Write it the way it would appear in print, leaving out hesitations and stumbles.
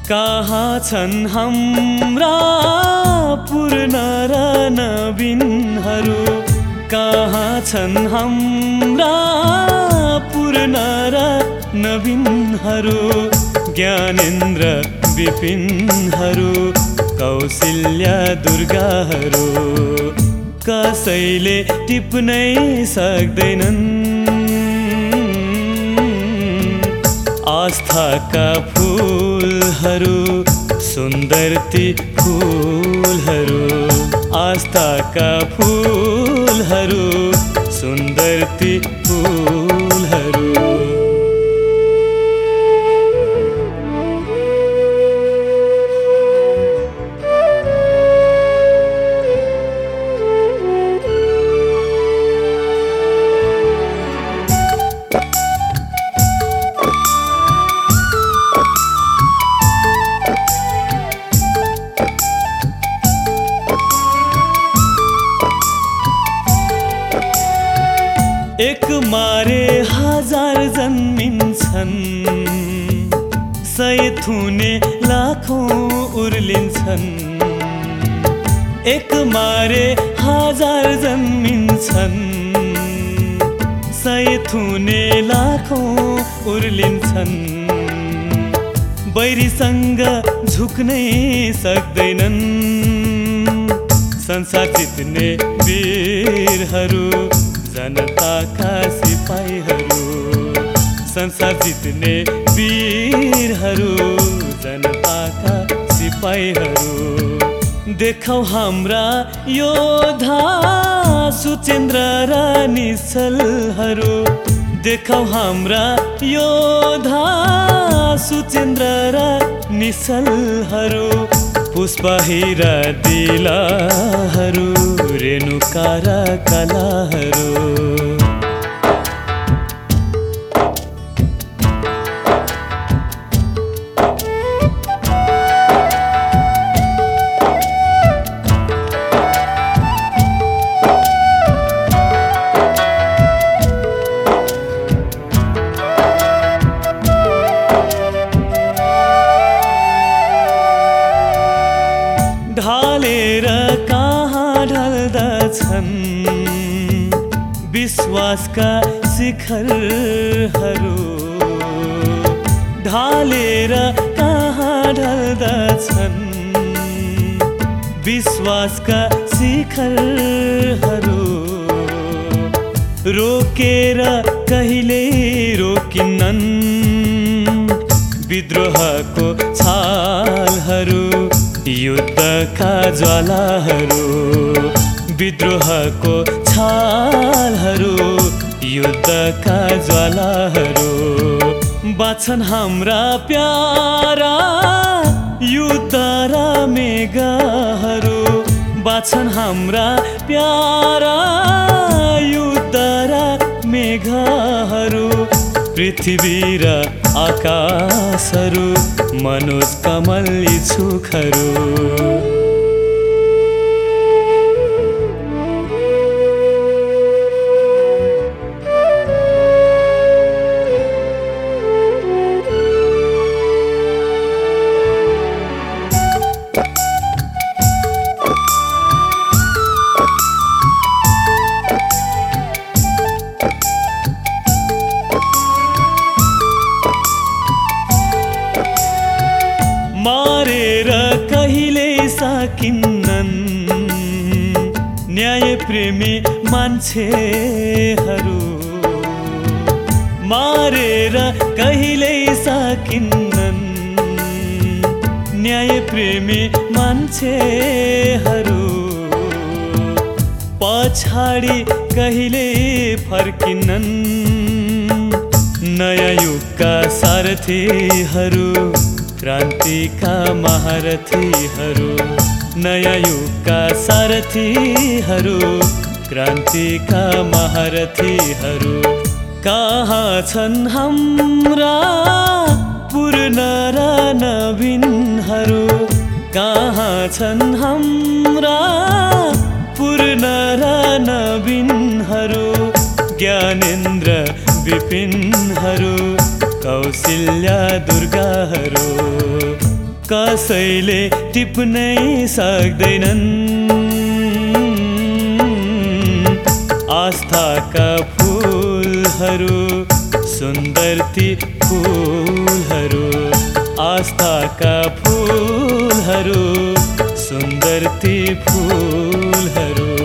कहाँ छन् हाम्रा पूर्ण र नवीनहरू, कहाँ छन् हाम्रा पूर्ण र नवीनहरू, ज्ञानेन्द्र विपिनहरू, कौशल्या दुर्गाहरू, कसैले टिप्नै सक्दैनन् आस्थाका फूलहरू, सुन्दर ती फूलहरू, आस्थाका फूलहरू, सुन्दर ती फूलहरू। एक मारे हजार जन्मिन्छन्, सय थुने लाखौं उर्लिन्छन्। एक मारे हजार जन्मिन्छन्, सय थुने लाखौं उर्लिन्छन्। बैरीसँग झुक्नै सक्दैनन् संसार जित्ने वीरहरू, जनताका सिपाहीहरू, संसार जित्ने वीरहरू, जनताका सिपाहीहरू। देखौ हाम्रा योद्धा सुचेन्द्र र निश्चलहरू, देखौ हाम्रा योद्धा सुचेन्द्र र निश्चलहरू। पुष्पहिरा दिलाहरू, रेणुका र कलाहरू। ढालेर कहाँ ढल्दछन् विश्वासका शिखरहरू, ढालेर कहाँ ढल्दछन् विश्वासका शिखरहरू। रोकेर कहिले रोकिन्नन् विद्रोहको छालहरू, युद्धका ज्वालाहरू, विद्रोहको छालहरू, युद्धका ज्वालाहरू। बाँच्छन् हाम्रा प्यारा युद्ध र मेघहरू, बाँच्छन् हाम्रा प्यारा युद्ध र मेघहरू। पृथ्वी र आकाशहरू, मनोज कमल इच्छुकहरू। मारेर कहिले सकिन्नन् न्याय प्रेमी मान्छेहरू, मारेर कहिले सकिन्नन् न्याय प्रेमी मान्छेहरू। पछाडि कहिले फर्किन्नन् नयाँ युगका सारथीहरू, क्रान्तिका महारथीहरू, नयाँ युगका सारथीहरू, क्रान्तिका महारथीहरू। कहाँ छन् हाम्रा पूर्ण र नवीनहरू, कहाँ छन् हाम्रा पूर्ण र नवीनहरू, ज्ञानेन्द्र विपिनहरू, कौशल्या दुर्गाहरू, कसैले टिप्नै सक्दैनन्। आस्थाका फुलहरू सुन्दर ती फुलहरू, आस्थाका फुलहरू सुन्दर ती फुलहरू।